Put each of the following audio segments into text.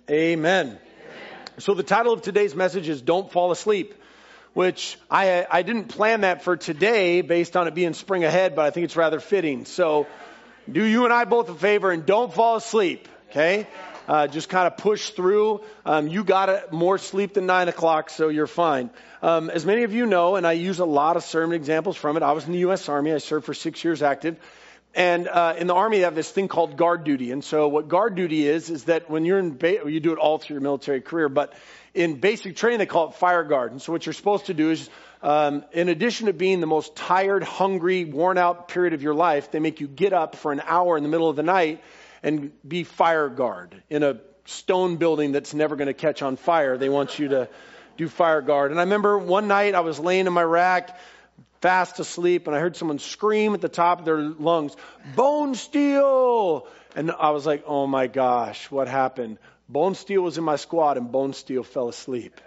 Amen. So the title of today's message is Don't Fall Asleep, which I didn't plan that for today based on it being spring ahead, but I think it's rather fitting. So do you and I both a favor and don't fall asleep, okay? Just kind of push through. You got more sleep than 9 o'clock, so you're fine. As many of you know, and I use a lot of sermon examples from it, I was in the U.S. Army. I served for 6 years active. And in the Army, they have this thing called guard duty. And so what guard duty is that when you're you do it all through your military career, but in basic training, they call it fire guard. And so what you're supposed to do is, in addition to being the most tired, hungry, worn out period of your life, they make you get up for an hour in the middle of the night and be fire guard in a stone building that's never going to catch on fire. They want you to do fire guard. And I remember one night I was laying in my rack, fast asleep, and I heard someone scream at the top of their lungs, "Bone Steel!" And I was like, oh my gosh, what happened? Bone Steel was in my squad, and Bone Steel fell asleep.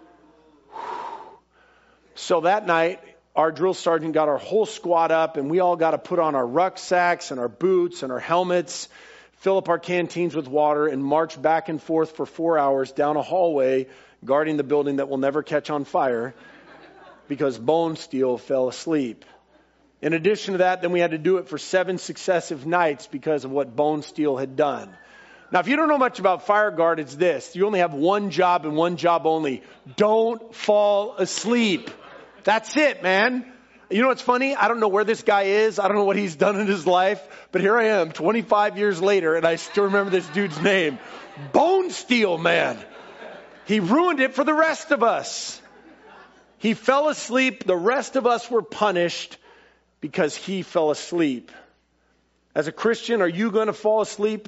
So that night, our drill sergeant got our whole squad up, and we all got to put on our rucksacks and our boots and our helmets, fill up our canteens with water, and march back and forth for 4 hours down a hallway, guarding the building that will never catch on fire, because Bone Steel fell asleep. In addition to that, then we had to do it for 7 successive nights because of what Bone Steel had done. Now, if you don't know much about fire guard, it's this. You only have one job and one job only. Don't fall asleep. That's it, man. You know what's funny? I don't know where this guy is. I don't know what he's done in his life. But here I am 25 years later, and I still remember this dude's name. Bone Steel, man. He ruined it for the rest of us. He fell asleep. The rest of us were punished because he fell asleep. As a Christian, are you going to fall asleep?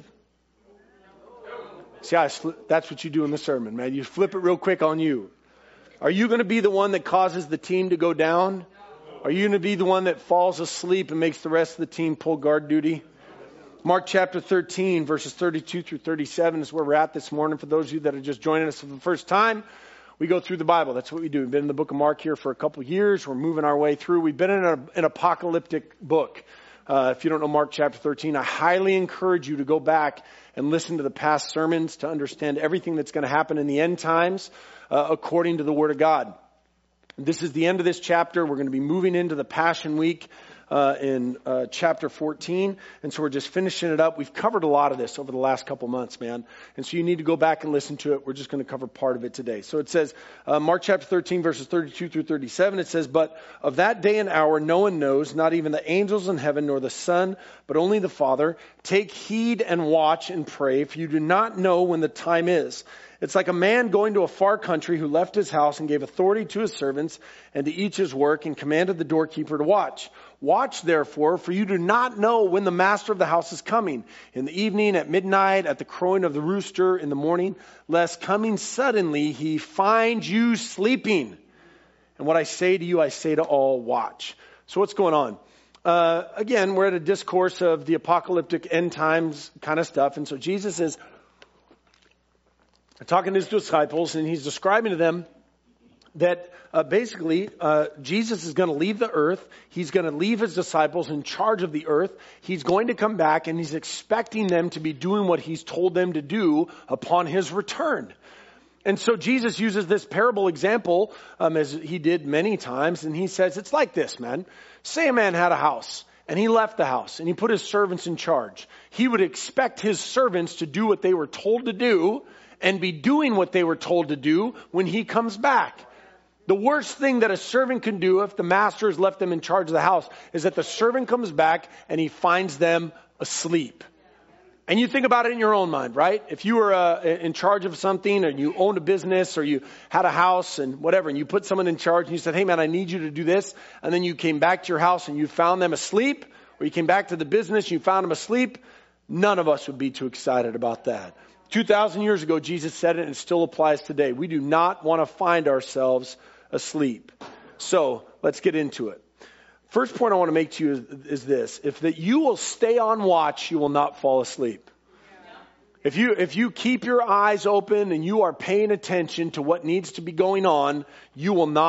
See, that's what you do in the sermon, man. You flip it real quick on you. Are you going to be the one that causes the team to go down? Are you going to be the one that falls asleep and makes the rest of the team pull guard duty? Mark chapter 13, verses 32 through 37 is where we're at this morning. For those of you that are just joining us for the first time, we go through the Bible. That's what we do. We've been in the book of Mark here for a couple of years. We're moving our way through. We've been in an apocalyptic book. If you don't know Mark chapter 13, I highly encourage you to go back and listen to the past sermons to understand everything that's going to happen in the end times according to the Word of God. This is the end of this chapter. We're going to be moving into the Passion Week in chapter 14. And so we're just finishing it up. We've covered a lot of this over the last couple months, man. And so you need to go back and listen to it. We're just going to cover part of it today. So it says, Mark chapter 13, verses 32 through 37, it says, "But of that day and hour no one knows, not even the angels in heaven, nor the Son, but only the Father. Take heed and watch and pray, for you do not know when the time is. It's like a man going to a far country who left his house and gave authority to his servants and to each his work and commanded the doorkeeper to watch. Watch therefore, for you do not know when the master of the house is coming, in the evening, at midnight, at the crowing of the rooster, in the morning, lest coming suddenly he find you sleeping. And what I say to you, I say to all, watch." So what's going on? Again, we're at a discourse of the apocalyptic end times kind of stuff. And so Jesus is talking to his disciples, and he's describing to them that basically Jesus is going to leave the earth. He's going to leave his disciples in charge of the earth. He's going to come back, and he's expecting them to be doing what he's told them to do upon his return. And so Jesus uses this parable example as he did many times, and he says, it's like this, man. Say a man had a house, and he left the house, and he put his servants in charge. He would expect his servants to do what they were told to do and be doing what they were told to do when he comes back. The worst thing that a servant can do if the master has left them in charge of the house is that the servant comes back and he finds them asleep. And you think about it in your own mind, right? If you were in charge of something, or you owned a business, or you had a house and whatever, and you put someone in charge and you said, "Hey man, I need you to do this." And then you came back to your house and you found them asleep, or you came back to the business and you found them asleep. None of us would be too excited about that. 2,000 years ago, Jesus said it, and it still applies today. We do not want to find ourselves asleep. So let's get into it. First point I want to make to you is this. If that you will stay on watch, you will not fall asleep. If you keep your eyes open and you are paying attention to what needs to be going on, you will not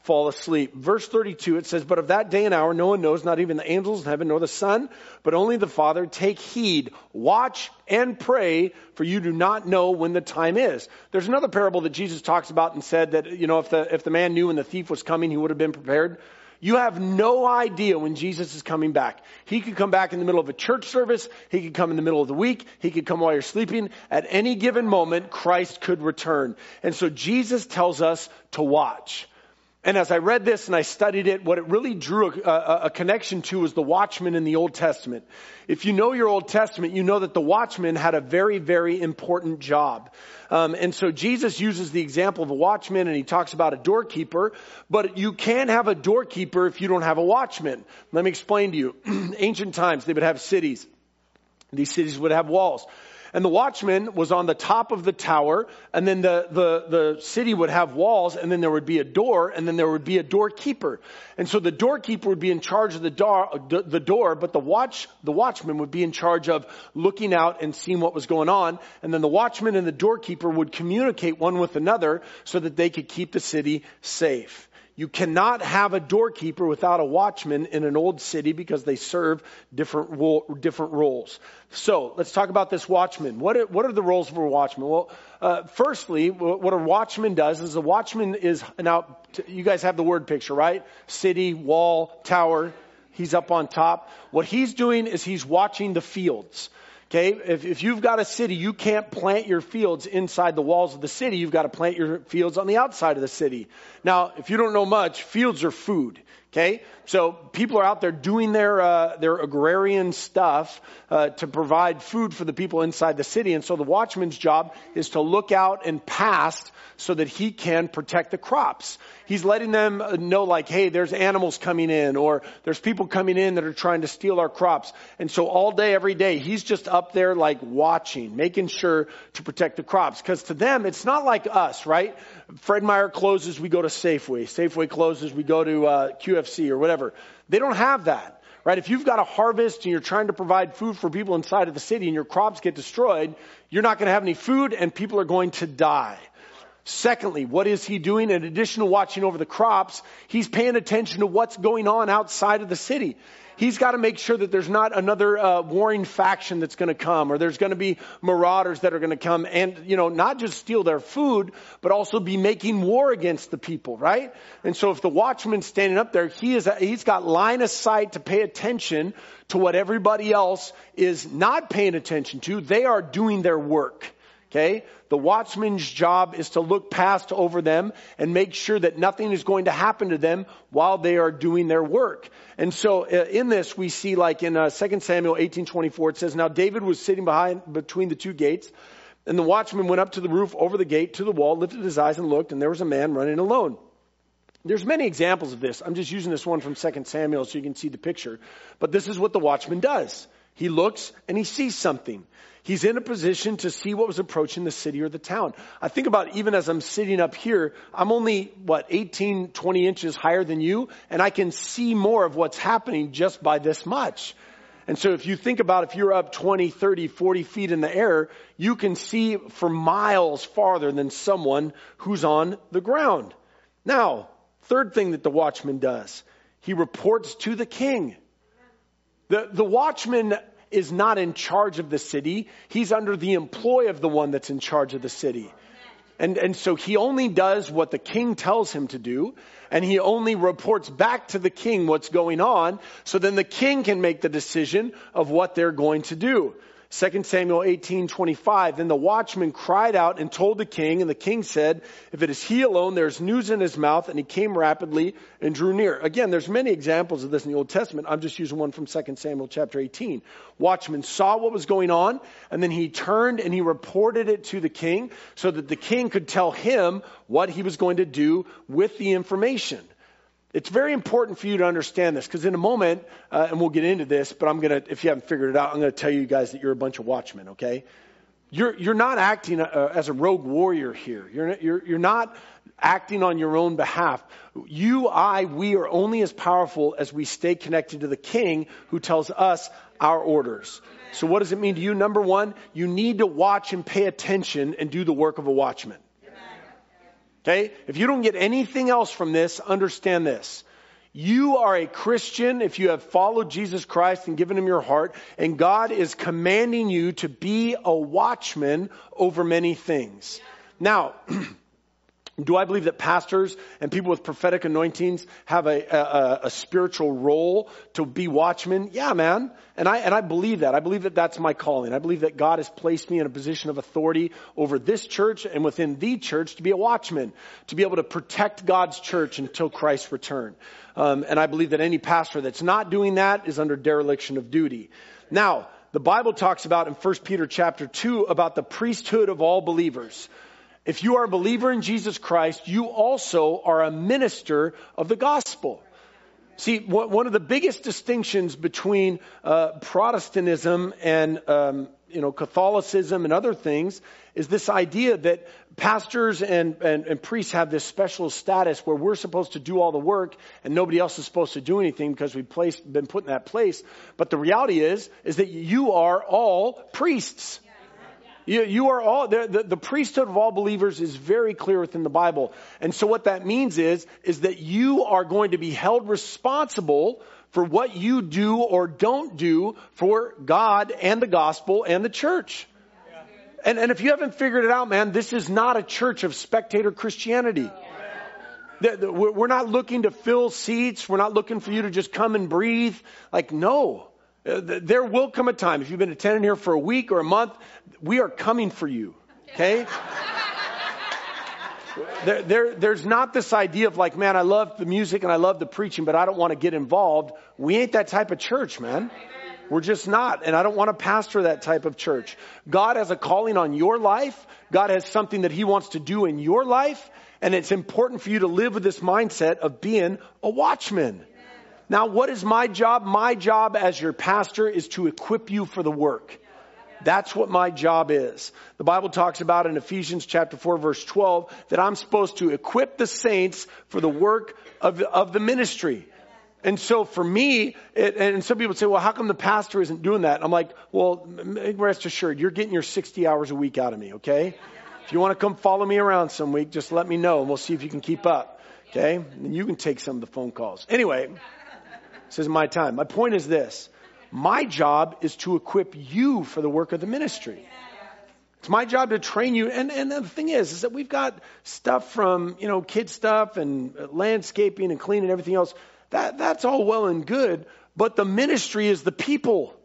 fall asleep. Verse 32, it says, but of that day and hour no one knows, not even the angels in heaven nor the Son, but only the Father. Take heed, watch and pray, for you do not know when the time is. There's another parable that Jesus talks about and said that, if the man knew when the thief was coming, he would have been prepared. You have no idea when Jesus is coming back. He could come back in the middle of a church service. He could come in the middle of the week. He could come while you're sleeping. At any given moment, Christ could return. And so Jesus tells us to watch. And as I read this and I studied it, what it really drew a connection to was the watchman in the Old Testament. If you know your Old Testament, you know that the watchman had a very, very important job. And so Jesus uses the example of a watchman, and he talks about a doorkeeper. But you can't have a doorkeeper if you don't have a watchman. Let me explain to you. Ancient times, they would have cities. These cities would have walls. And the watchman was on the top of the tower, and then the city would have walls, and then there would be a door, and then there would be a doorkeeper. And so the doorkeeper would be in charge of the door, but the watchman would be in charge of looking out and seeing what was going on. And then the watchman and the doorkeeper would communicate one with another so that they could keep the city safe. You cannot have a doorkeeper without a watchman in an old city because they serve different roles. So let's talk about this watchman. What are the roles of a watchman? Well, firstly, what a watchman does is a watchman is, now you guys have the word picture, right? City, wall, tower. He's up on top. What he's doing is he's watching the fields. Okay, if you've got a city, you can't plant your fields inside the walls of the city. You've got to plant your fields on the outside of the city. Now, if you don't know much, fields are food. Okay, so people are out there doing their agrarian stuff to provide food for the people inside the city. And so the watchman's job is to look out and past so that he can protect the crops. He's letting them know, like, hey, there's animals coming in, or there's people coming in that are trying to steal our crops. And so all day, every day, he's just up there like watching, making sure to protect the crops. Because to them, it's not like us, right? Fred Meyer closes, we go to Safeway. Safeway closes, we go to QFC or whatever. They don't have that. Right? If you've got a harvest and you're trying to provide food for people inside of the city and your crops get destroyed, you're not going to have any food and people are going to die. Secondly, what is he doing? In addition to watching over the crops, he's paying attention to what's going on outside of the city. He's got to make sure that there's not another warring faction that's going to come, or there's going to be marauders that are going to come and, not just steal their food, but also be making war against the people, right? And so if the watchman's standing up there, he's got line of sight to pay attention to what everybody else is not paying attention to. They are doing their work. Okay? The watchman's job is to look past over them and make sure that nothing is going to happen to them while they are doing their work. And so in this we see, like in 2 Samuel 18:24, it says, now David was sitting between the two gates, and the watchman went up to the roof over the gate to the wall, lifted his eyes and looked, and there was a man running alone. There's many examples of this. I'm just using this one from 2 Samuel so you can see the picture. But this is what the watchman does. He looks and he sees something. He's in a position to see what was approaching the city or the town. I think about, even as I'm sitting up here, I'm only, 18, 20 inches higher than you, and I can see more of what's happening just by this much. And so if you think about, if you're up 20, 30, 40 feet in the air, you can see for miles farther than someone who's on the ground. Now, third thing that the watchman does, he reports to the king. The watchman is not in charge of the city. He's under the employ of the one that's in charge of the city. And so he only does what the king tells him to do, and he only reports back to the king what's going on, so then the king can make the decision of what they're going to do. 2 Samuel 18:25, then the watchman cried out and told the king, and the king said, if it is he alone, there's news in his mouth, and he came rapidly and drew near. Again, there's many examples of this in the Old Testament. I'm just using one from 2 Samuel chapter 18. Watchman saw what was going on, and then he turned and he reported it to the king so that the king could tell him what he was going to do with the information. It's very important for you to understand this, because in a moment, and we'll get into this, but if you haven't figured it out, I'm going to tell you guys that you're a bunch of watchmen, okay? You're not acting as a rogue warrior here. You're not acting on your own behalf. We are only as powerful as we stay connected to the king who tells us our orders. So what does it mean to you? Number one, you need to watch and pay attention and do the work of a watchman. Okay? If you don't get anything else from this, understand this. You are a Christian if you have followed Jesus Christ and given him your heart, and God is commanding you to be a watchman over many things. Now, do I believe that pastors and people with prophetic anointings have a spiritual role to be watchmen? Yeah, man. And I believe that. I believe that that's my calling. I believe that God has placed me in a position of authority over this church and within the church to be a watchman, to be able to protect God's church until Christ's return. And I believe that any pastor that's not doing that is under dereliction of duty. Now, the Bible talks about in 1 Peter chapter 2 about the priesthood of all believers. If you are a believer in Jesus Christ, you also are a minister of the gospel. See, one of the biggest distinctions between Protestantism and Catholicism and other things is this idea that pastors and priests have this special status where we're supposed to do all the work and nobody else is supposed to do anything because we've been put in that place. But the reality is that you are all priests. You are all, the priesthood of all believers is very clear within the Bible. And so what that means is that you are going to be held responsible for what you do or don't do for God and the gospel and the church. And if you haven't figured it out, man, this is not a church of spectator Christianity. We're not looking to fill seats. We're not looking for you to just come and breathe. Like, no. There will come a time, if you've been attending here for a week or a month, we are coming for you, okay? There's not this idea of like, man, I love the music and I love the preaching, but I don't want to get involved. We ain't that type of church, man. We're just not. And I don't want to pastor that type of church. God has a calling on your life. God has something that he wants to do in your life. And it's important for you to live with this mindset of being a watchman. Now, what is my job? My job as your pastor is to equip you for the work. That's what my job is. The Bible talks about in Ephesians chapter 4, verse 12, that I'm supposed to equip the saints for the work of the ministry. And so for me, and some people say, well, how come the pastor isn't doing that? And I'm like, well, rest assured, you're getting your 60 hours a week out of me, okay? If you want to come follow me around some week, just let me know and we'll see if you can keep up, okay? And you can take some of the phone calls. Anyway, this is my time. My point is this. My job is to equip you for the work of the ministry. It's my job to train you. And the thing is that we've got stuff from, kid stuff and landscaping and cleaning and everything else. That's all well and good. But the ministry is the people.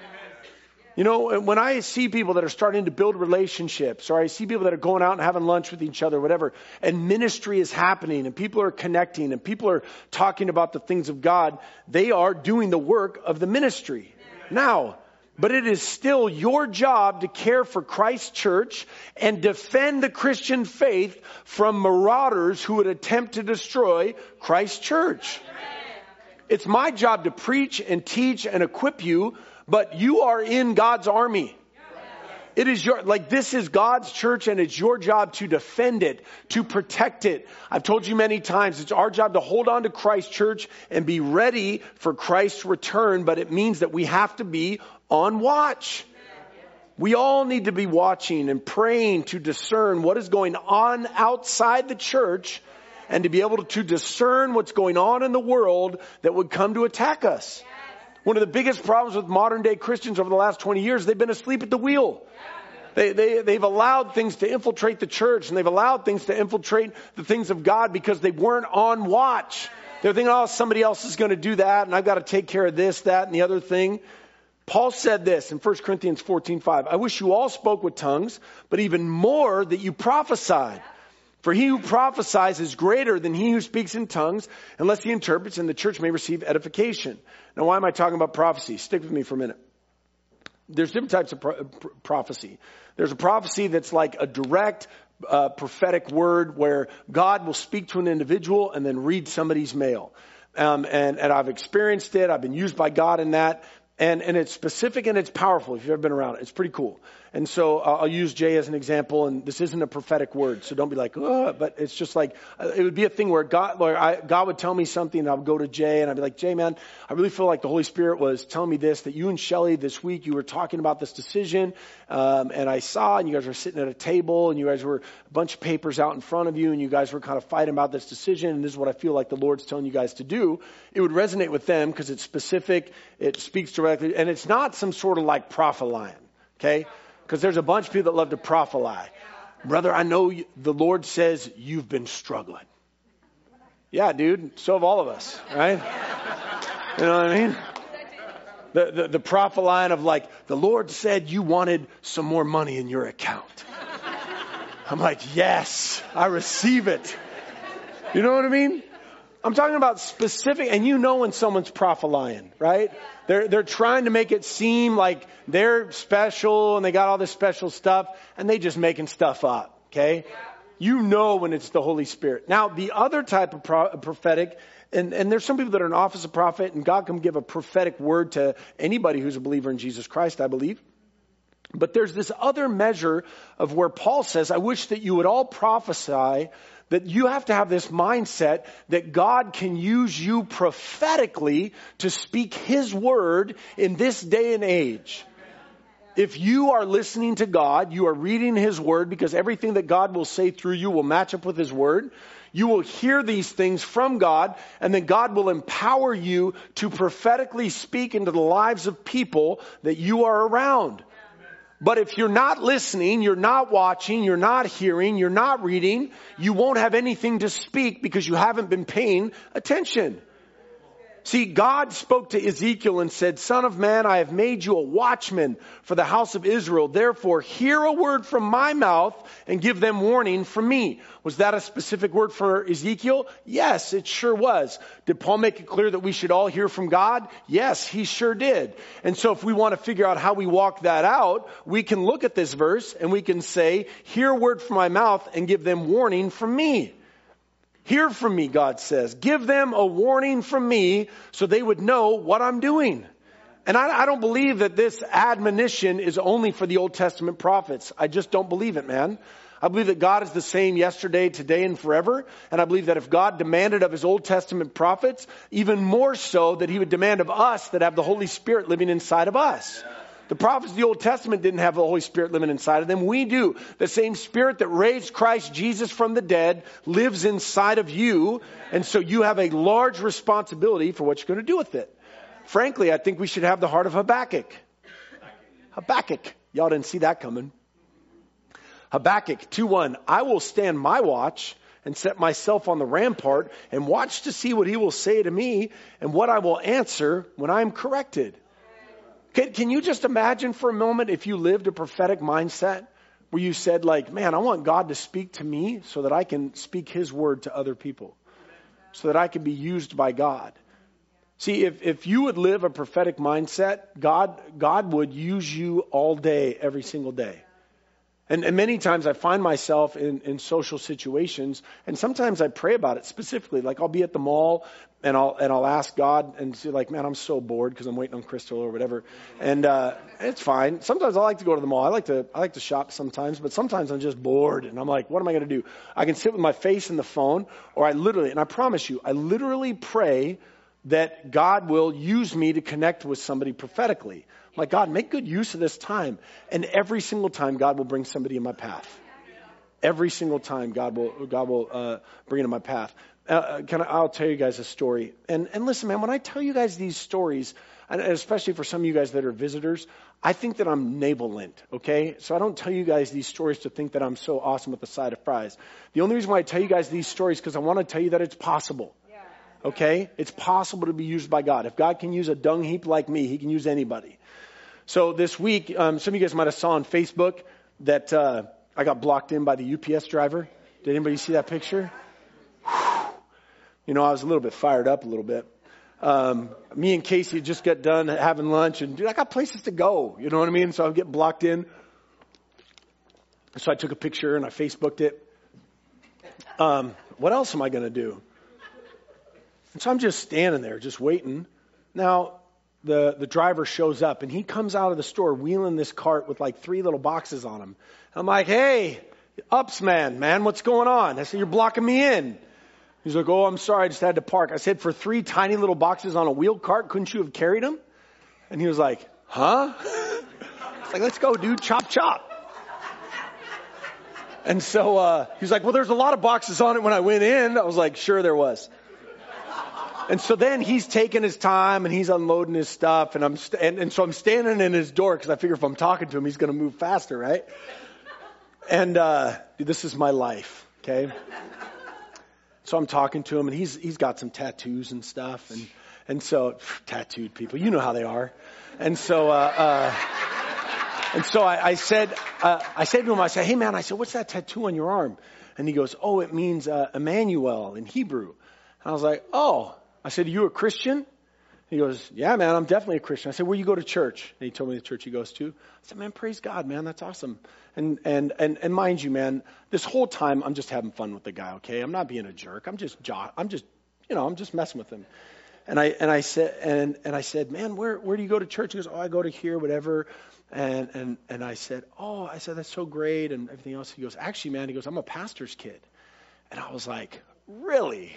When I see people that are starting to build relationships, or I see people that are going out and having lunch with each other, whatever, and ministry is happening and people are connecting and people are talking about the things of God, they are doing the work of the ministry. Now, but it is still your job to care for Christ's church and defend the Christian faith from marauders who would attempt to destroy Christ's church. It's my job to preach and teach and equip you, but you are in God's army. It is this is God's church and it's your job to defend it, to protect it. I've told you many times, it's our job to hold on to Christ's church and be ready for Christ's return, but it means that we have to be on watch. We all need to be watching and praying to discern what is going on outside the church and to be able to discern what's going on in the world that would come to attack us. One of the biggest problems with modern day Christians over the last 20 years, they've been asleep at the wheel. They've allowed things to infiltrate the church and they've allowed things to infiltrate the things of God because they weren't on watch. They're thinking, oh, somebody else is going to do that and I've got to take care of this, that, and the other thing. Paul said this in 1 Corinthians 14:5, I wish you all spoke with tongues, but even more that you prophesied. For he who prophesies is greater than he who speaks in tongues, unless he interprets, and the church may receive edification. Now, why am I talking about prophecy? Stick with me for a minute. There's different types of prophecy. There's a prophecy that's like a direct prophetic word where God will speak to an individual and then read somebody's mail. And I've experienced it. I've been used by God in that. And it's specific and it's powerful if you've ever been around it. It's pretty cool. And so I'll use Jay as an example, and this isn't a prophetic word, so don't be like, oh, but it's just like, it would be a thing where God would tell me something, and I would go to Jay, and I'd be like, Jay, man, I really feel like the Holy Spirit was telling me this, that you and Shelly this week, you were talking about this decision, and I saw, and you guys were sitting at a table, and you guys were a bunch of papers out in front of you, and you guys were kind of fighting about this decision, and this is what I feel like the Lord's telling you guys to do. It would resonate with them because it's specific, it speaks directly, and it's not some sort of like prophesying, okay? Because there's a bunch of people that love to prophesy. Brother, I know the Lord says you've been struggling. Yeah, dude, so have all of us, right? You know what I mean? The prophet line of like, the Lord said you wanted some more money in your account. I'm like, yes, I receive it. You know what I mean? I'm talking about specific, and you know when someone's prophesying, right? They're trying to make it seem like they're special and they got all this special stuff, and they just making stuff up, okay? You know when it's the Holy Spirit. Now, the other type of prophetic, and there's some people that are in office of prophet, and God can give a prophetic word to anybody who's a believer in Jesus Christ, I believe. But there's this other measure of where Paul says, I wish that you would all prophesy, that you have to have this mindset that God can use you prophetically to speak His word in this day and age. If you are listening to God, you are reading His word, because everything that God will say through you will match up with His word. You will hear these things from God, and then God will empower you to prophetically speak into the lives of people that you are around. But if you're not listening, you're not watching, you're not hearing, you're not reading, you won't have anything to speak because you haven't been paying attention. See, God spoke to Ezekiel and said, Son of man, I have made you a watchman for the house of Israel. Therefore, hear a word from my mouth and give them warning from me. Was that a specific word for Ezekiel? Yes, it sure was. Did Paul make it clear that we should all hear from God? Yes, he sure did. And so if we want to figure out how we walk that out, we can look at this verse and we can say, hear a word from my mouth and give them warning from me. Hear from me, God says. Give them a warning from me so they would know what I'm doing. And I don't believe that this admonition is only for the Old Testament prophets. I just don't believe it, man. I believe that God is the same yesterday, today, and forever. And I believe that if God demanded of His Old Testament prophets, even more so that He would demand of us that have the Holy Spirit living inside of us. The prophets of the Old Testament didn't have the Holy Spirit living inside of them. We do. The same Spirit that raised Christ Jesus from the dead lives inside of you. And so you have a large responsibility for what you're going to do with it. Frankly, I think we should have the heart of Habakkuk. Habakkuk. Y'all didn't see that coming. Habakkuk 2:1. I will stand my watch and set myself on the rampart and watch to see what He will say to me and what I will answer when I am corrected. Can you just imagine for a moment if you lived a prophetic mindset where you said like, man, I want God to speak to me so that I can speak His word to other people, so that I can be used by God. See, if you would live a prophetic mindset, God would use you all day, every single day. And many times I find myself in social situations, and sometimes I pray about it specifically. Like I'll be at the mall and I'll ask God and say like, man, I'm so bored because I'm waiting on Crystal or whatever. And it's fine. Sometimes I like to go to the mall. I like to shop sometimes, but sometimes I'm just bored and I'm like, what am I going to do? I can sit with my face in the phone, or and I promise you, I literally pray that God will use me to connect with somebody prophetically. I'm like, God, make good use of this time. And every single time God will bring somebody in my path. Every single time God will bring it in my path. I'll tell you guys a story. And listen, man, when I tell you guys these stories, and especially for some of you guys that are visitors, I think that I'm navel-lint, okay? So I don't tell you guys these stories to think that I'm so awesome with the side of fries. The only reason why I tell you guys these stories is because I want to tell you that it's possible. Okay? It's possible to be used by God. If God can use a dung heap like me, He can use anybody. So this week, some of you guys might have saw on Facebook that I got blocked in by the UPS driver. Did anybody see that picture? You know, I was a little bit fired up a little bit. Me and Casey just got done having lunch, and dude, I got places to go. You know what I mean? So I'm getting blocked in. So I took a picture and I Facebooked it. What else am I going to do? And so I'm just standing there, just waiting. Now, the driver shows up, and he comes out of the store wheeling this cart with like 3 little boxes on him. I'm like, hey, ups, man, what's going on? I said, you're blocking me in. He's like, oh, I'm sorry, I just had to park. I said, for 3 tiny little boxes on a wheel cart, couldn't you have carried them? And he was like, huh? It's like, let's go, dude, chop. And so he's like, well, there's a lot of boxes on it when I went in. I was like, sure there was. And so then he's taking his time and he's unloading his stuff, and so I'm standing in his door because I figure if I'm talking to him, he's going to move faster, right? And dude, this is my life, okay? So I'm talking to him, and he's got some tattoos and stuff, and so tattooed people, you know how they are. And so I said to him, I said, hey man, I said, what's that tattoo on your arm? And he goes, oh, it means Emmanuel in Hebrew. And I was like, oh. I said, are you a Christian? He goes, yeah, man, I'm definitely a Christian. I said, where you go to church? And he told me the church he goes to. I said, man, praise God, man, that's awesome. And mind you, man, this whole time I'm just having fun with the guy, okay? I'm not being a jerk. I'm just messing with him. And I said, man, where do you go to church? He goes, oh, I go to here, whatever. And I said, that's so great and everything else. He goes, actually, man, he goes, I'm a pastor's kid. And I was like, really?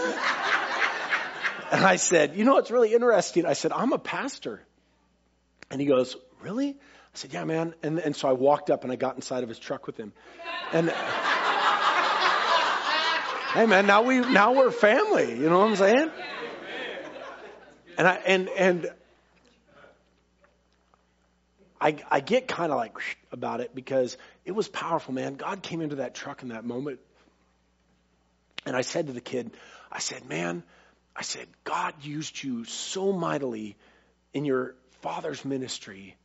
And I said, you know, it's really interesting. I said, I'm a pastor. And he goes, really? I said, yeah, man. And so I walked up and I got inside of his truck with him. And hey, man, now we're family. You know what I'm saying? And I get kind of like about it because it was powerful, man. God came into that truck in that moment. And I said to the kid, I said, man, God used you so mightily in your father's ministry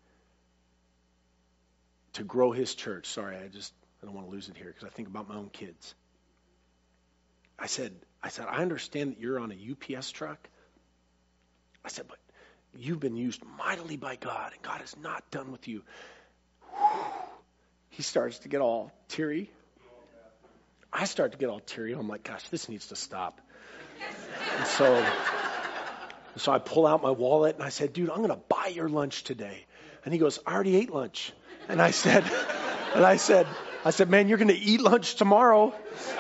to grow his church. Sorry, I don't want to lose it here because I think about my own kids. I said, I understand that you're on a UPS truck. I said, but you've been used mightily by God, and God is not done with you. He starts to get all teary. I start to get all teary. I'm like, gosh, this needs to stop. And so I pull out my wallet and I said, dude, I'm going to buy your lunch today. And he goes, I already ate lunch. And I said, man, you're going to eat lunch tomorrow.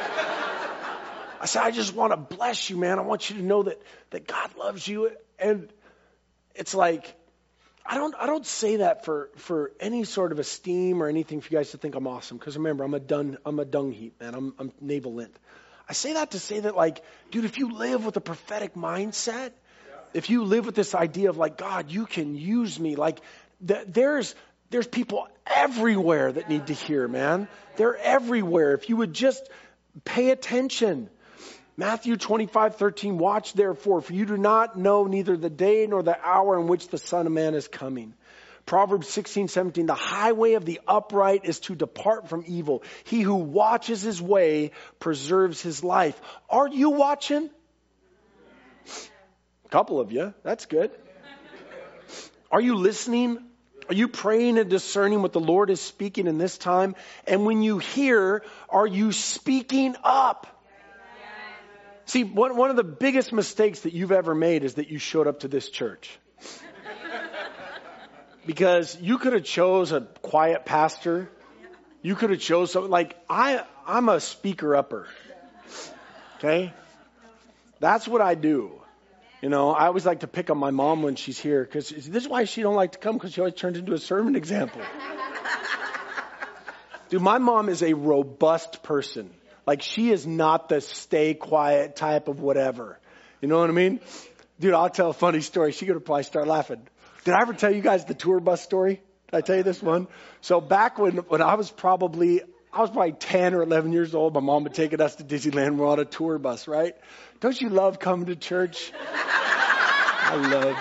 I said, I just want to bless you, man. I want you to know that God loves you. And it's like, I don't say that for any sort of esteem or anything for you guys to think I'm awesome. Because remember, I'm a dung heap, man. I'm navel lint. I say that to say that, like, dude, if you live with a prophetic mindset, if you live with this idea of like, God, you can use me, like, there's people everywhere that need to hear, man. They're everywhere. If you would just pay attention. Matthew 25:13, watch therefore, for you do not know neither the day nor the hour in which the Son of Man is coming. Proverbs 16:17, the highway of the upright is to depart from evil. He who watches his way preserves his life. Are you watching? A couple of you. That's good. Are you listening? Are you praying and discerning what the Lord is speaking in this time? And when you hear, are you speaking up? See, one of the biggest mistakes that you've ever made is that you showed up to this church. Because you could have chose a quiet pastor. You could have chose something like, I'm a speaker-upper. Okay? That's what I do. You know, I always like to pick on my mom when she's here, because this is why she don't like to come, because she always turns into a sermon example. Dude, my mom is a robust person. Like, she is not the stay quiet type of whatever. You know what I mean? Dude, I'll tell a funny story. She's going to probably start laughing. Did I ever tell you guys the tour bus story? Did I tell you this one? So back when I was probably 10 or 11 years old, my mom had taken us to Disneyland. We're on a tour bus, right? Don't you love coming to church? I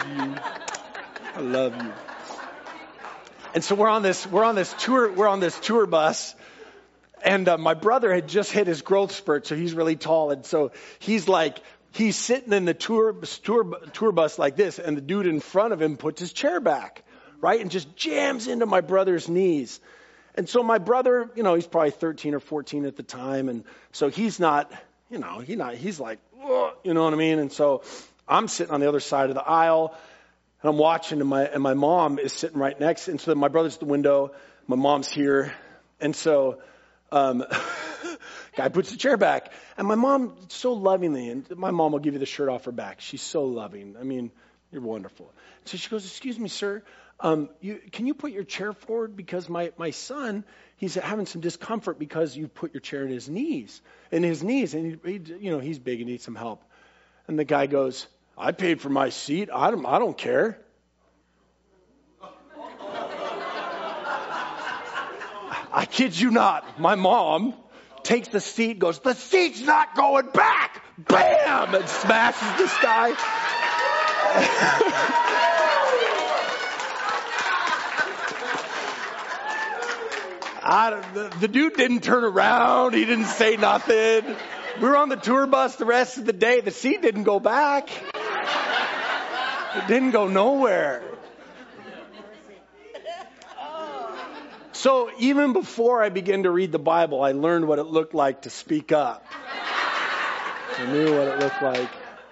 love you. And so we're on this tour bus. And my brother had just hit his growth spurt, so he's really tall. And so he's sitting in the tour bus like this, and the dude in front of him puts his chair back, right? And just jams into my brother's knees. And so my brother, you know, he's probably 13 or 14 at the time. And so he's not, he's like, whoa, you know what I mean? And so I'm sitting on the other side of the aisle. And I'm watching, and my mom is sitting right next. And so my brother's at the window, my mom's here. And so, guy puts the chair back. And my mom, so lovingly, and my mom will give you the shirt off her back. She's so loving. I mean, you're wonderful. So she goes, excuse me, sir, can you put your chair forward? Because my son, he's having some discomfort because you put your chair in his knees. And he's big and needs some help. And the guy goes, I paid for my seat. I don't care. I kid you not. My mom takes the seat, goes, the seat's not going back. Bam! And smashes this guy. The dude didn't turn around. He didn't say nothing. We were on the tour bus the rest of the day. The seat didn't go back. It didn't go nowhere. So even before I began to read the Bible, I learned what it looked like to speak up. I knew what it looked like.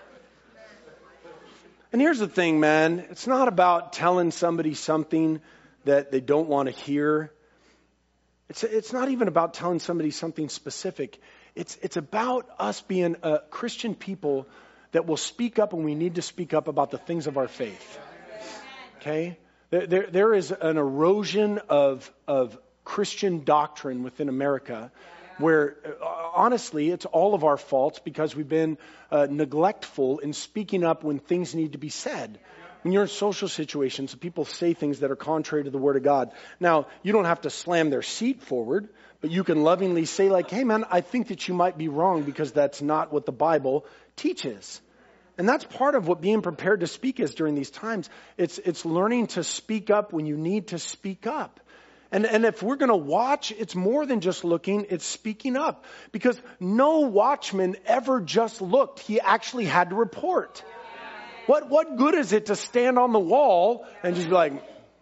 And here's the thing, man. It's not about telling somebody something that they don't want to hear. It's not even about telling somebody something specific. It's about us being a Christian people that will speak up when we need to speak up about the things of our faith. Okay? There is an erosion of Christian doctrine within America where, honestly, it's all of our faults because we've been neglectful in speaking up when things need to be said. When you're in social situations, people say things that are contrary to the Word of God. Now, you don't have to slam their seat forward, but you can lovingly say like, hey man, I think that you might be wrong because that's not what the Bible teaches. And that's part of what being prepared to speak is during these times. It's learning to speak up when you need to speak up. And if we're going to watch, it's more than just looking, it's speaking up. Because no watchman ever just looked. He actually had to report. What good is it to stand on the wall and just be like,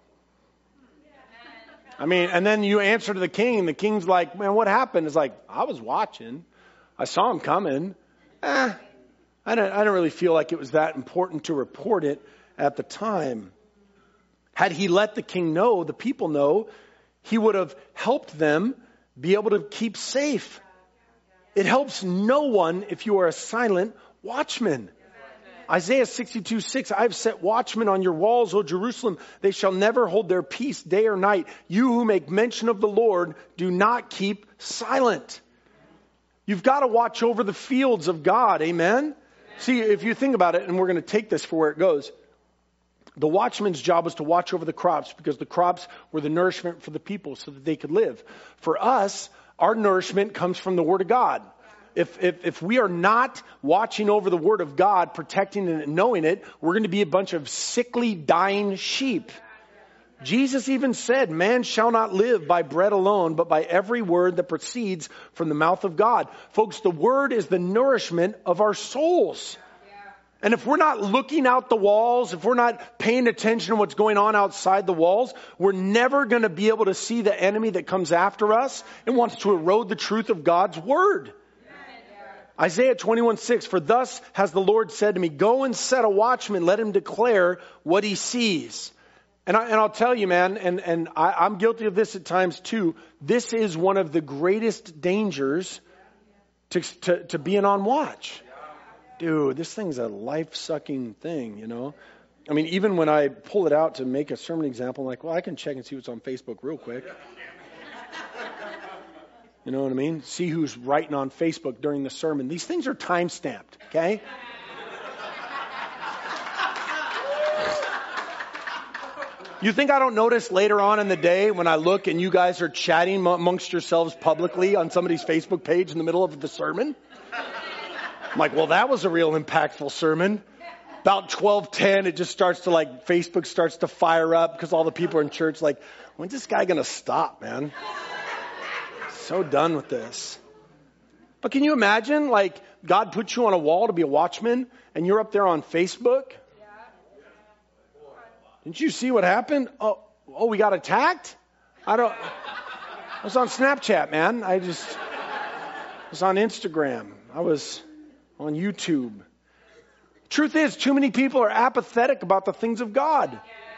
and then you answer to the king, and the king's like, man, what happened? It's like, I was watching. I saw him coming. I don't really feel like it was that important to report it at the time. Had he let the king know, the people know, he would have helped them be able to keep safe. It helps no one if you are a silent watchman. Isaiah 62:6, I've set watchmen on your walls, O Jerusalem. They shall never hold their peace day or night. You who make mention of the Lord, do not keep silent. You've got to watch over the fields of God. Amen? See, if you think about it, and we're going to take this for where it goes, the watchman's job was to watch over the crops because the crops were the nourishment for the people so that they could live. For us, our nourishment comes from the Word of God. If we are not watching over the Word of God, protecting it and knowing it, we're going to be a bunch of sickly, dying sheep. Jesus even said, man shall not live by bread alone, but by every word that proceeds from the mouth of God. Folks, the Word is the nourishment of our souls. And if we're not looking out the walls, if we're not paying attention to what's going on outside the walls, we're never going to be able to see the enemy that comes after us and wants to erode the truth of God's Word. Isaiah 21:6, for thus has the Lord said to me, go and set a watchman, let him declare what he sees. And I'll tell you, man, and I'm guilty of this at times too, this is one of the greatest dangers to being on watch. Dude, this thing's a life-sucking thing, you know. I mean, even when I pull it out to make a sermon example, I'm like, well, I can check and see what's on Facebook real quick. You know what I mean? See who's writing on Facebook during the sermon. These things are time-stamped, okay? You think I don't notice later on in the day when I look and you guys are chatting amongst yourselves publicly on somebody's Facebook page in the middle of the sermon? I'm like, well, that was a real impactful sermon. About 12:10, it just starts to Facebook starts to fire up because all the people are in church like, when's this guy going to stop, man? So done with this. But can you imagine, God put you on a wall to be a watchman and you're up there on Facebook? Didn't you see what happened? Oh, we got attacked? I was on Snapchat, man. I was on Instagram. I was on YouTube. Truth is, too many people are apathetic about the things of God.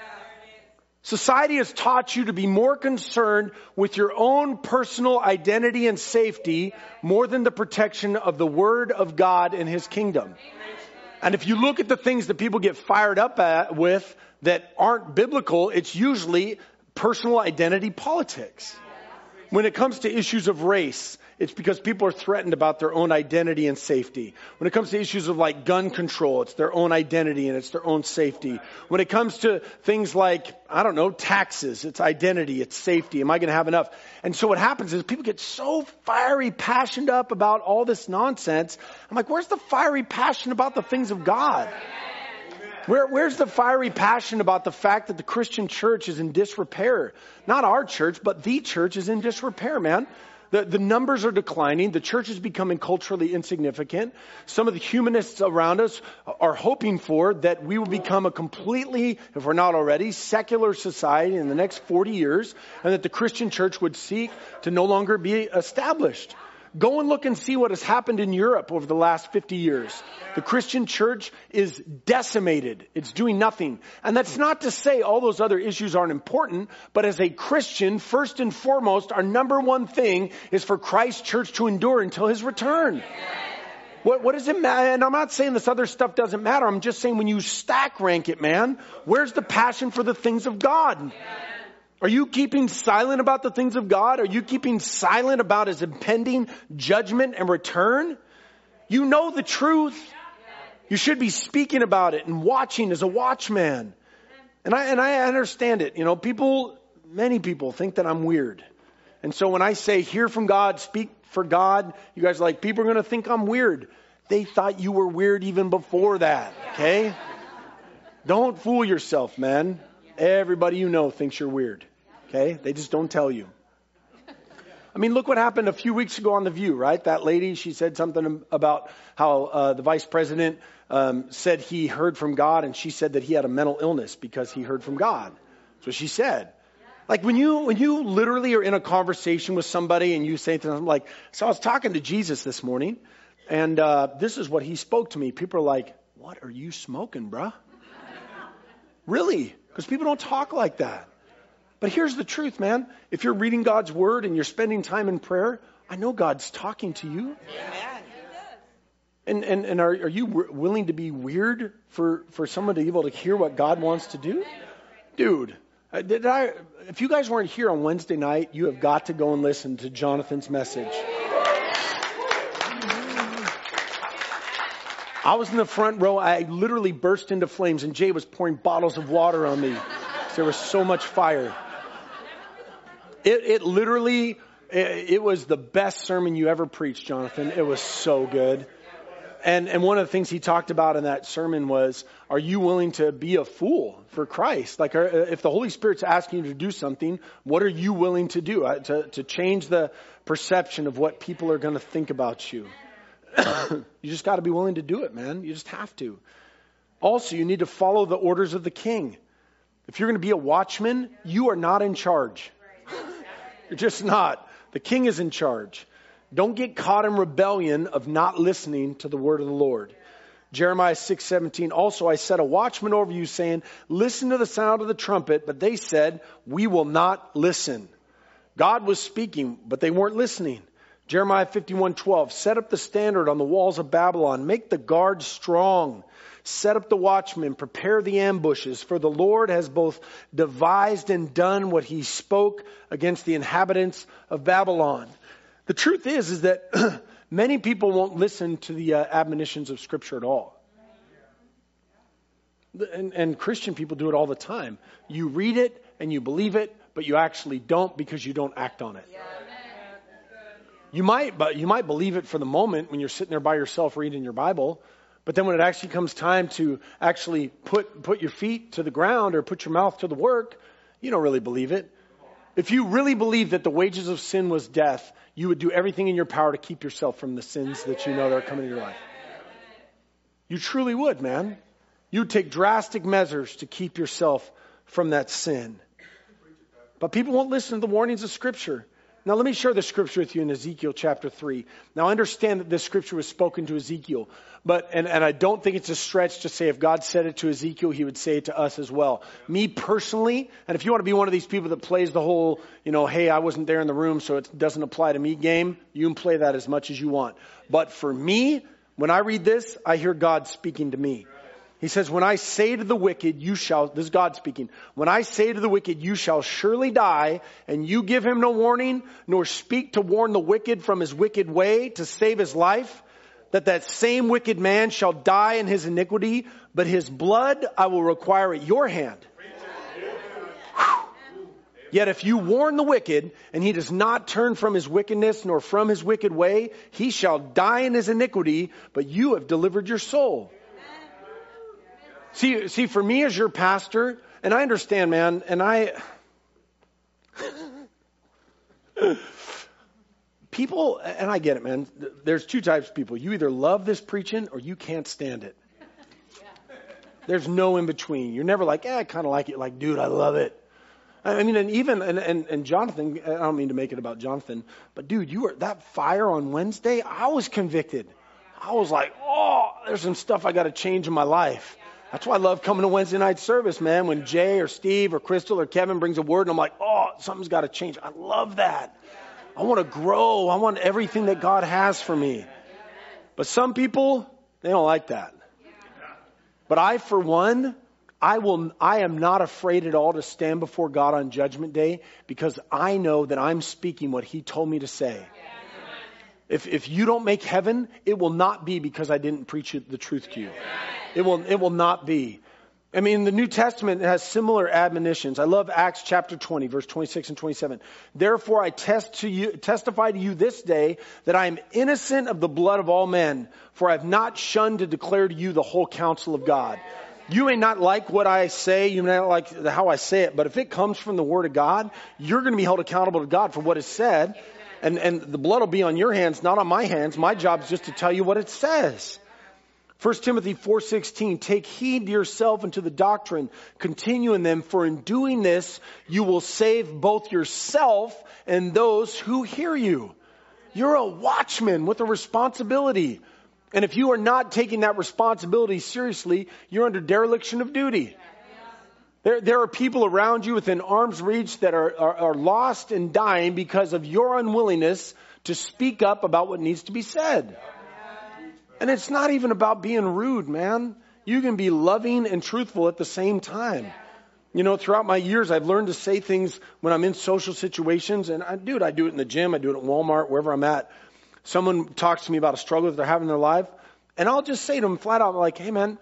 Society has taught you to be more concerned with your own personal identity and safety more than the protection of the Word of God and His kingdom. And if you look at the things that people get fired up with that aren't biblical, it's usually personal identity politics. When it comes to issues of race, it's because people are threatened about their own identity and safety. When it comes to issues of like gun control, it's their own identity and it's their own safety. When it comes to things like, I don't know, taxes, it's identity, it's safety. Am I going to have enough? And so what happens is people get so fiery, passionate up about all this nonsense. I'm like, where's the fiery passion about the things of God? Where's the fiery passion about the fact that the Christian church is in disrepair? Not our church, but the church is in disrepair, man. The numbers are declining. The church is becoming culturally insignificant. Some of the humanists around us are hoping for that we will become a completely, if we're not already, secular society in the next 40 years, and that the Christian church would seek to no longer be established. Go and look and see what has happened in Europe over the last 50 years. The Christian church is decimated. It's doing nothing. And that's not to say all those other issues aren't important, but as a Christian, first and foremost, our number one thing is for Christ's church to endure until His return. What does it matter? And I'm not saying this other stuff doesn't matter. I'm just saying when you stack rank it, man, where's the passion for the things of God? Are you keeping silent about the things of God? Are you keeping silent about His impending judgment and return? You know the truth. You should be speaking about it and watching as a watchman. And I understand it. You know, many people think that I'm weird. And so when I say hear from God, speak for God, you guys are like, people are going to think I'm weird. They thought you were weird even before that. Okay? Don't fool yourself, man. Everybody you know thinks you're weird. Okay? They just don't tell you. I mean, look what happened a few weeks ago on The View, right? That lady, she said something about how the vice president said he heard from God, and she said that he had a mental illness because he heard from God. That's what she said. Like when you literally are in a conversation with somebody and you say to them, like, so I was talking to Jesus this morning, and this is what He spoke to me. People are like, what are you smoking, bruh? Really? Because people don't talk like that. But here's the truth, man. If you're reading God's Word and you're spending time in prayer, I know God's talking to you. Amen. And are you willing to be weird for someone to be able to hear what God wants to do? Dude, if you guys weren't here on Wednesday night, you have got to go and listen to Jonathan's message. I was in the front row. I literally burst into flames, and Jay was pouring bottles of water on me. There was so much fire. It literally was the best sermon you ever preached, Jonathan. It was so good. And one of the things he talked about in that sermon was, are you willing to be a fool for Christ? Like, if the Holy Spirit's asking you to do something, what are you willing to do to change the perception of what people are going to think about you? You just got to be willing to do it, man. You just have to. Also, you need to follow the orders of the king. If you're going to be a watchman, you are not in charge. You're just not. The king is in charge. Don't get caught in rebellion of not listening to the word of the Lord. Jeremiah 6:17, also I set a watchman over you saying, listen to the sound of the trumpet. But they said, we will not listen. God was speaking, but they weren't listening. Jeremiah 51:12, set up the standard on the walls of Babylon. Make the guard strong. Set up the watchmen, prepare the ambushes, for the Lord has both devised and done what He spoke against the inhabitants of Babylon. The truth is that many people won't listen to the admonitions of Scripture at all. And Christian people do it all the time. You read it and you believe it, but you actually don't because you don't act on it. You might believe it for the moment when you're sitting there by yourself reading your Bible. But then when it actually comes time to actually put your feet to the ground or put your mouth to the work, you don't really believe it. If you really believe that the wages of sin was death, you would do everything in your power to keep yourself from the sins that you know that are coming in your life. You truly would, man. You would take drastic measures to keep yourself from that sin. But people won't listen to the warnings of Scripture. Now let me share the scripture with you in Ezekiel chapter 3. Now I understand that this scripture was spoken to Ezekiel, and I don't think it's a stretch to say if God said it to Ezekiel, he would say it to us as well. Me personally, and if you want to be one of these people that plays the whole, hey, I wasn't there in the room, so it doesn't apply to me game, you can play that as much as you want. But for me, when I read this, I hear God speaking to me. He says, when I say to the wicked, this is God speaking. When I say to the wicked, you shall surely die, and you give him no warning, nor speak to warn the wicked from his wicked way to save his life, that same wicked man shall die in his iniquity, but his blood I will require at your hand. Yet if you warn the wicked, and he does not turn from his wickedness, nor from his wicked way, he shall die in his iniquity, but you have delivered your soul. See, for me as your pastor, and I understand, man, people, and I get it, man. There's two types of people. You either love this preaching or you can't stand it. There's no in between. You're never like, I kind of like it. Like, dude, I love it. I mean, and Jonathan, I don't mean to make it about Jonathan, but dude, that fire on Wednesday, I was convicted. I was like, there's some stuff I got to change in my life. That's why I love coming to Wednesday night service, man. When Jay or Steve or Crystal or Kevin brings a word and I'm like, something's got to change. I love that. I want to grow. I want everything that God has for me. But some people, they don't like that. But I, for one, I am not afraid at all to stand before God on Judgment Day because I know that I'm speaking what He told me to say. If you don't make heaven, it will not be because I didn't preach the truth to you. It will not be. I mean, the New Testament has similar admonitions. I love Acts chapter 20, verse 26 and 27. Therefore, I testify to you this day that I am innocent of the blood of all men, for I have not shunned to declare to you the whole counsel of God. You may not like what I say, you may not like how I say it, but if it comes from the Word of God, you're going to be held accountable to God for what is said. And the blood will be on your hands, not on my hands. My job is just to tell you what it says. 1 Timothy 4:16, take heed to yourself and to the doctrine. Continue in them, for in doing this, you will save both yourself and those who hear you. You're a watchman with a responsibility. And if you are not taking that responsibility seriously, you're under dereliction of duty. There are people around you within arm's reach that are lost and dying because of your unwillingness to speak up about what needs to be said. And it's not even about being rude, man. You can be loving and truthful at the same time. Throughout my years, I've learned to say things when I'm in social situations. And I do it in the gym. I do it at Walmart, wherever I'm at. Someone talks to me about a struggle that they're having in their life. And I'll just say to them flat out, like, hey, man,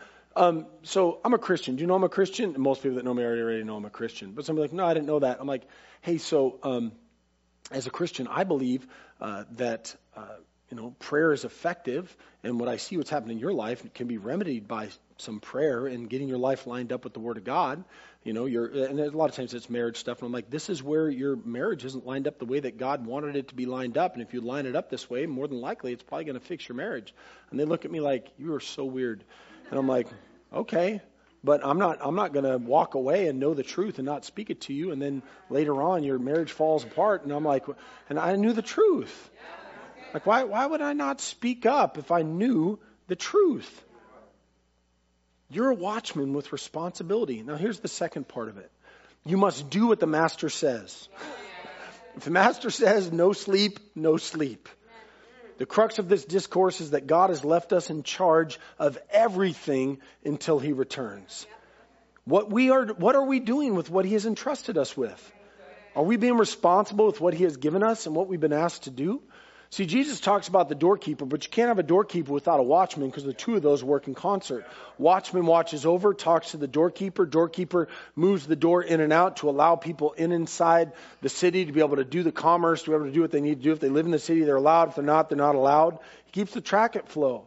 so I'm a Christian. Do you know I'm a Christian? And most people that know me already know I'm a Christian. But somebody's like, no, I didn't know that. I'm like, hey, so as a Christian, I believe that prayer is effective, and what I see what's happening in your life can be remedied by some prayer and getting your life lined up with the Word of God. And a lot of times it's marriage stuff, and I'm like, this is where your marriage isn't lined up the way that God wanted it to be lined up, and if you line it up this way, more than likely it's probably going to fix your marriage. And they look at me like, you are so weird. And I'm like, okay, but I'm not going to walk away and know the truth and not speak it to you, and then later on your marriage falls apart, and I'm like, and I knew the truth. Like, why would I not speak up if I knew the truth? You're a watchman with responsibility. Now, here's the second part of it. You must do what the master says. If the master says no sleep, no sleep. The crux of this discourse is that God has left us in charge of everything until He returns. What are we doing with what He has entrusted us with? Are we being responsible with what He has given us and what we've been asked to do? See, Jesus talks about the doorkeeper, but you can't have a doorkeeper without a watchman because the two of those work in concert. Watchman watches over, talks to the doorkeeper. Doorkeeper moves the door in and out to allow people inside the city to be able to do the commerce, to be able to do what they need to do. If they live in the city, they're allowed. If they're not allowed. He keeps the traffic flow.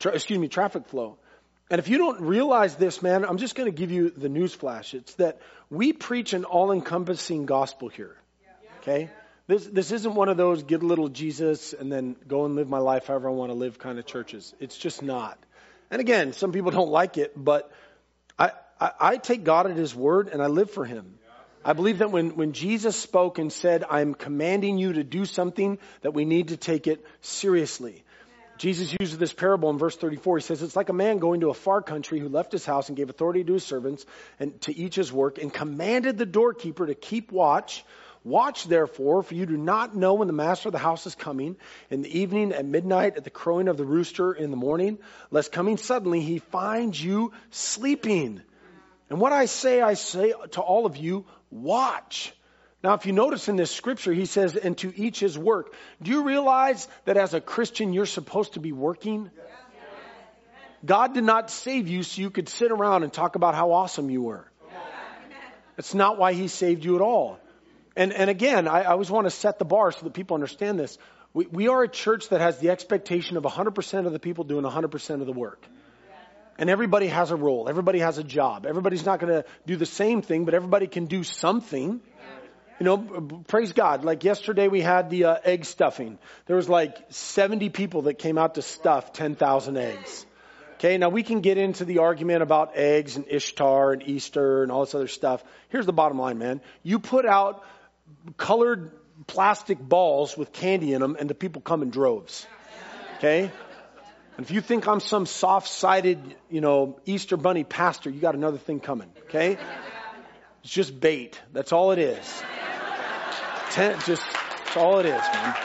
And if you don't realize this, man, I'm just going to give you the news flash. It's that we preach an all-encompassing gospel here. Okay? This isn't one of those get a little Jesus and then go and live my life however I want to live kind of churches. It's just not. And again, some people don't like it, but I take God at His word and I live for Him. I believe that when Jesus spoke and said, I'm commanding you to do something, that we need to take it seriously. Jesus uses this parable in verse 34. He says, it's like a man going to a far country who left his house and gave authority to his servants and to each his work and commanded the doorkeeper to keep watch. Watch therefore, for you do not know when the master of the house is coming, in the evening, at midnight, at the crowing of the rooster in the morning, lest coming suddenly he finds you sleeping. And what I say to all of you, watch. Now, if you notice in this scripture, he says, and to each his work. Do you realize that as a Christian, you're supposed to be working? God did not save you so you could sit around and talk about how awesome you were. That's not why he saved you at all. And again, I always want to set the bar so that people understand this. We are a church that has the expectation of 100% of the people doing 100% of the work. And everybody has a role. Everybody has a job. Everybody's not going to do the same thing, but everybody can do something. You know, praise God. Like yesterday we had the egg stuffing. There was like 70 people that came out to stuff 10,000 eggs. Okay, now we can get into the argument about eggs and Ishtar and Easter and all this other stuff. Here's the bottom line, man. You put out colored plastic balls with candy in them and the people come in droves. Okay? And if you think I'm some soft-sided, Easter bunny pastor, you got another thing coming, okay? It's just bait. That's all it is. That's all it is, man.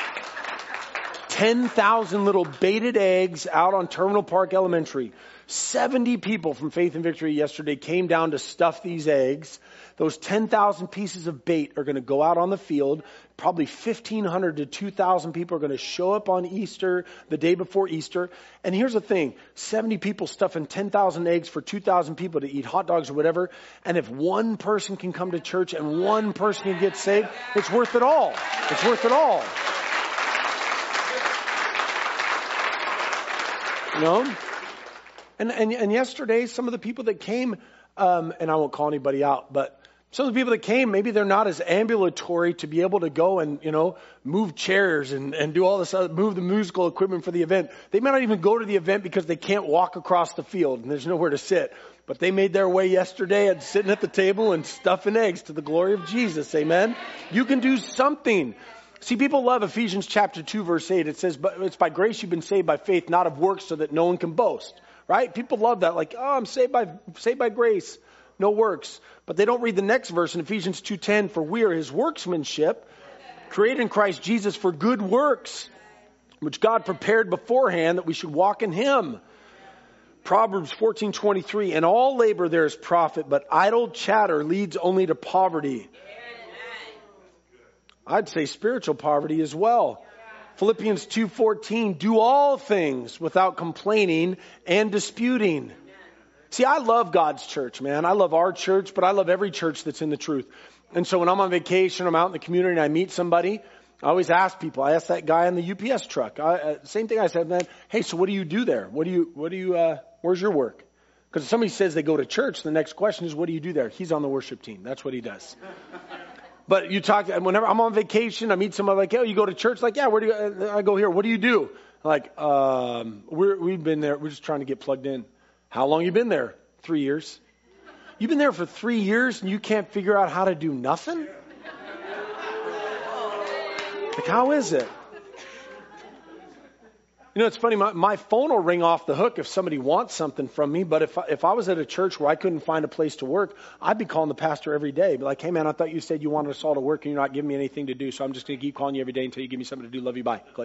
10,000 little baited eggs out on Terminal Park Elementary. 70 people from Faith and Victory yesterday came down to stuff these eggs. Those 10,000 pieces of bait are going to go out on the field. Probably 1,500 to 2,000 people are going to show up on Easter, the day before Easter. And here's the thing, 70 people stuffing 10,000 eggs for 2,000 people to eat hot dogs or whatever. And if one person can come to church and one person can get saved, it's worth it all. It's worth it all. And yesterday, some of the people that came, and I won't call anybody out, but some of the people that came, maybe they're not as ambulatory to be able to go and, move chairs and do all this other, move the musical equipment for the event. They may not even go to the event because they can't walk across the field and there's nowhere to sit. But they made their way yesterday and sitting at the table and stuffing eggs to the glory of Jesus. Amen. You can do something. See, people love Ephesians chapter 2, verse 8. It says, but it's by grace you've been saved by faith, not of works, so that no one can boast. Right? People love that. Like, I'm saved by grace, no works. But they don't read the next verse in Ephesians 2:10. For we are his workmanship, created in Christ Jesus for good works, which God prepared beforehand that we should walk in him. Proverbs 14:23. In all labor there is profit, but idle chatter leads only to poverty. I'd say spiritual poverty as well. Philippians 2:14, do all things without complaining and disputing. See, I love God's church, man. I love our church, but I love every church that's in the truth. And so when I'm on vacation, I'm out in the community and I meet somebody, I always ask people. I asked that guy in the UPS truck. Same thing I said, man, hey, so what do you do there? Where's your work? Because if somebody says they go to church, the next question is, what do you do there? He's on the worship team. That's what he does. But you talk, whenever I'm on vacation, I meet somebody like, oh, you go to church? Like, yeah, where do you, I go here. What do you do? Like, we've been there. We're just trying to get plugged in. How long you been there? 3 years. You've been there for 3 years and you can't figure out how to do nothing? Like, how is it? It's funny, my phone will ring off the hook if somebody wants something from me, but if I was at a church where I couldn't find a place to work, I'd be calling the pastor every day. Be like, hey man, I thought you said you wanted us all to work and you're not giving me anything to do, so I'm just going to keep calling you every day until you give me something to do. Love you, bye. Click.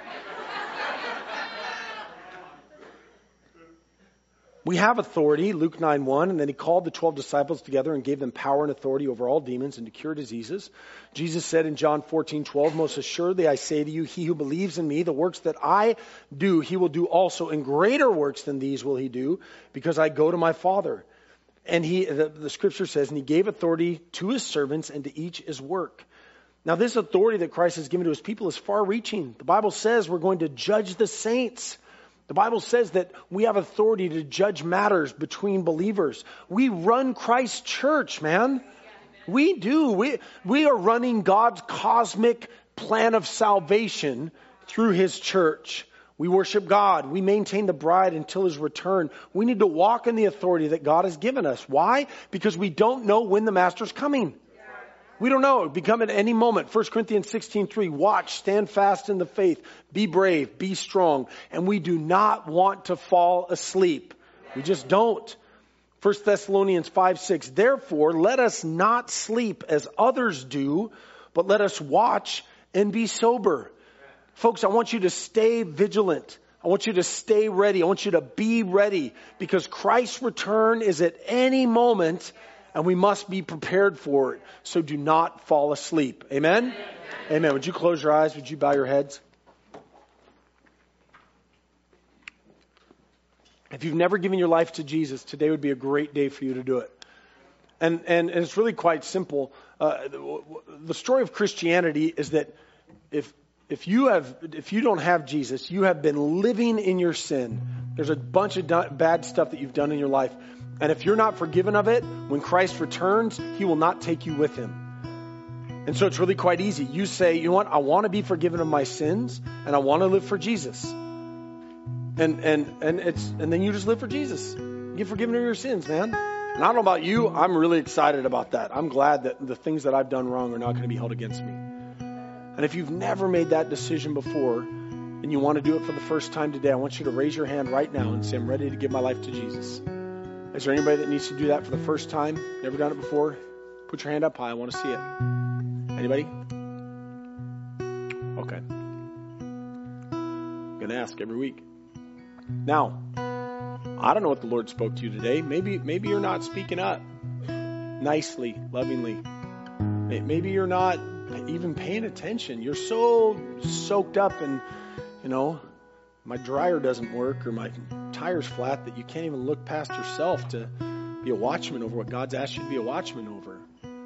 We have authority, Luke 9:1, and then he called the 12 disciples together and gave them power and authority over all demons and to cure diseases. Jesus said in John 14:12, most assuredly I say to you, he who believes in me, the works that I do, he will do also, and greater works than these will he do, because I go to my Father. And the scripture says, and he gave authority to his servants and to each his work. Now this authority that Christ has given to his people is far reaching. The Bible says we're going to judge the saints. The Bible says that we have authority to judge matters between believers. We run Christ's church, man. We do. We are running God's cosmic plan of salvation through his church. We worship God. We maintain the bride until his return. We need to walk in the authority that God has given us. Why? Because we don't know when the master's coming. We don't know. It could come at any moment. 1 Corinthians 16:3, watch, stand fast in the faith, be brave, be strong. And we do not want to fall asleep. We just don't. 1 Thessalonians 5:6, therefore let us not sleep as others do, but let us watch and be sober. Folks, I want you to stay vigilant. I want you to stay ready. I want you to be ready because Christ's return is at any moment and we must be prepared for it. So do not fall asleep. Amen? Amen. Amen. Would you close your eyes? Would you bow your heads? If you've never given your life to Jesus, today would be a great day for you to do it. And it's really quite simple. The story of Christianity is that if you don't have Jesus, you have been living in your sin. There's a bunch of bad stuff that you've done in your life. And if you're not forgiven of it, when Christ returns, he will not take you with him. And so it's really quite easy. You say, you know what? I want to be forgiven of my sins and I want to live for Jesus. And then you just live for Jesus. You get forgiven of your sins, man. And I don't know about you, I'm really excited about that. I'm glad that the things that I've done wrong are not going to be held against me. And if you've never made that decision before and you want to do it for the first time today, I want you to raise your hand right now and say, I'm ready to give my life to Jesus. Is there anybody that needs to do that for the first time? Never done it before? Put your hand up high. I want to see it. Anybody? Okay. I'm going to ask every week. Now, I don't know what the Lord spoke to you today. Maybe you're not speaking up nicely, lovingly. Maybe you're not even paying attention. You're so soaked up and, my dryer doesn't work or my tire's flat that you can't even look past yourself to be a watchman over what God's asked you to be a watchman over.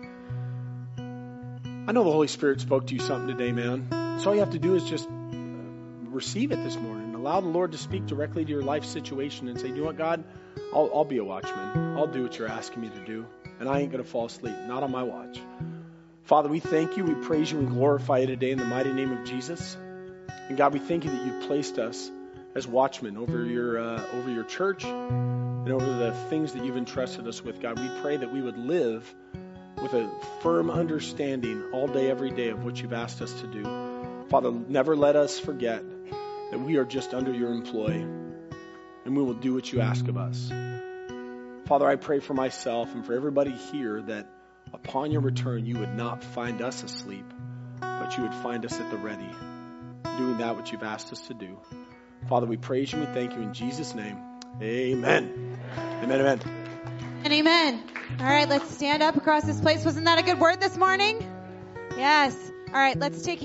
I know the Holy Spirit spoke to you something today, man. So all you have to do is just receive it this morning. Allow the Lord to speak directly to your life situation and say, you know what, God, I'll be a watchman. I'll do what you're asking me to do. And I ain't going to fall asleep. Not on my watch. Father, we thank you. We praise you and glorify you today in the mighty name of Jesus. And God, we thank you that you've placed us as watchmen over your church and over the things that you've entrusted us with. God, we pray that we would live with a firm understanding all day, every day of what you've asked us to do. Father, never let us forget that we are just under your employ and we will do what you ask of us. Father, I pray for myself and for everybody here that upon your return, you would not find us asleep, but you would find us at the ready, doing that which you've asked us to do. Father, we praise you and we thank you in Jesus' name. Amen. Amen, amen. And amen. All right, let's stand up across this place. Wasn't that a good word this morning? Yes. All right, let's take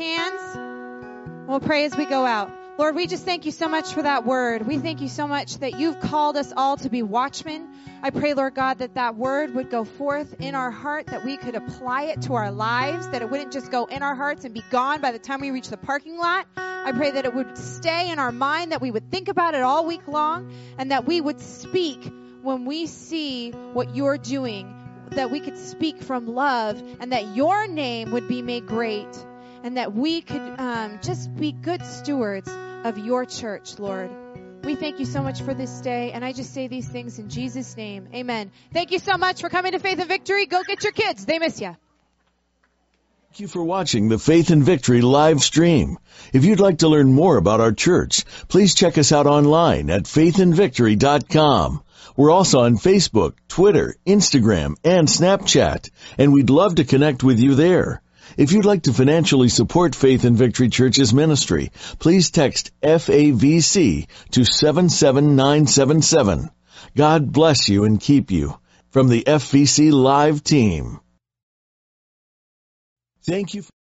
hands. We'll pray as we go out. Lord, we just thank you so much for that word. We thank you so much that you've called us all to be watchmen. I pray, Lord God, that word would go forth in our heart, that we could apply it to our lives, that it wouldn't just go in our hearts and be gone by the time we reach the parking lot. I pray that it would stay in our mind, that we would think about it all week long, and that we would speak when we see what you're doing, that we could speak from love, and that your name would be made great, and that we could just be good stewards of your church, Lord. We thank you so much for this day, and I just say these things in Jesus' name. Amen. Thank you so much for coming to Faith and Victory. Go get your kids. They miss you. Thank you for watching the Faith and Victory live stream. If you'd like to learn more about our church, please check us out online at faithandvictory.com. We're also on Facebook, Twitter, Instagram, and Snapchat, and we'd love to connect with you there. If you'd like to financially support Faith and Victory Church's ministry, please text FAVC to 77977. God bless you and keep you. From the FVC Live team. Thank you.